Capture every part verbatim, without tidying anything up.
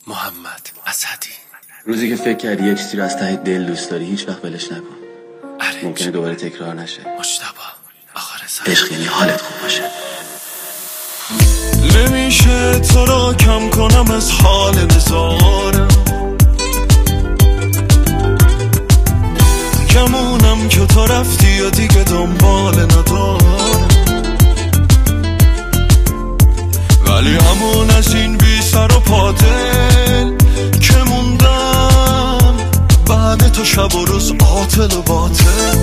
محمد اسدی. روزی که فکر کردی یه چیزی رو از ته دل دوست داری هیچ وقت ولش نکن. ممکنه دوباره تکرار نشه. مجتبی آخر سر عشق یعنی حالت خوب باشه. نمیشه تو را کم کنم از حال نزارم، کمونم که تو رفتی و دیگه دنبال ندارم، ولی همون از این بی سر و پادل که موندم بعد تو شب و روز عاطل و باطل.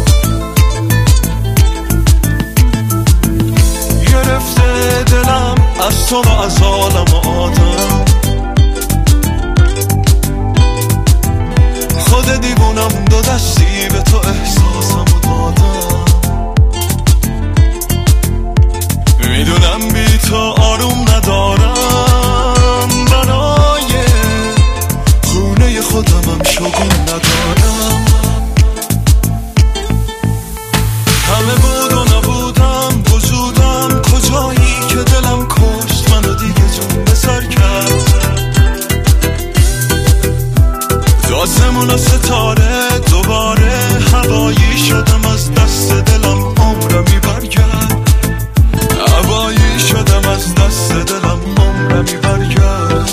گرفته دلم از تو و از عالم و آدم، خود دیوونم دو دستی به تو احساسم و دادم. میدونم بی تو آروم ندارم، برای خونه خودمم شگون ندارم. همه بود و نبودم، وجودم کجایی که دلم کشت منو دیگه جون به سر کرد. آسمون و ستاره دوباره هوایی شدم، از دست دلم عمرمی برگرد. هوایی شدم از دست دلم عمرمی برگرد.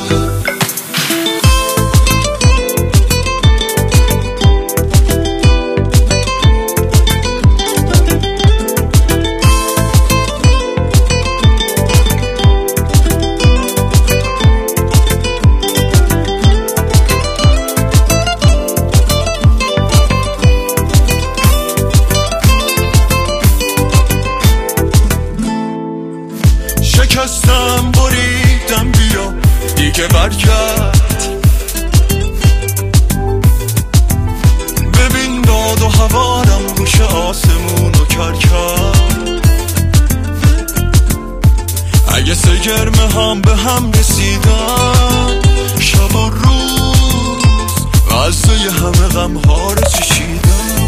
شکستم بریدم بیا دیگه برگرد، ببین داد و هوارم روش آسمون و کرد. اگه سگرمه هم به هم رسیدم، شب و روز غزه همه غم ها رو چشیدم.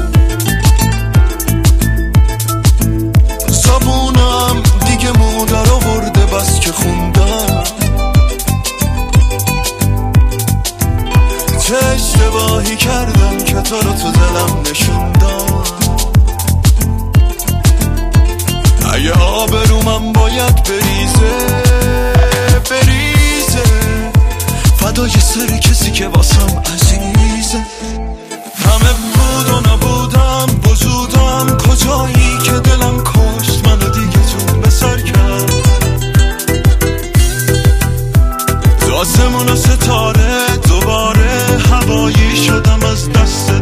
زبونم دیگه مادر آورده بس که خوندم، چه اشتباهی کردم که تو رو تو دلم نشوندم. اگه آبرومم باید بریزه بریزه، فدای سر کسی که واسم عزیزه. همه بود و نبودم، وجودم کجایی که دلم کشت منو دیگه جون به سر کرد. آسمون و ستاره دوباره هوایی شدم، از دست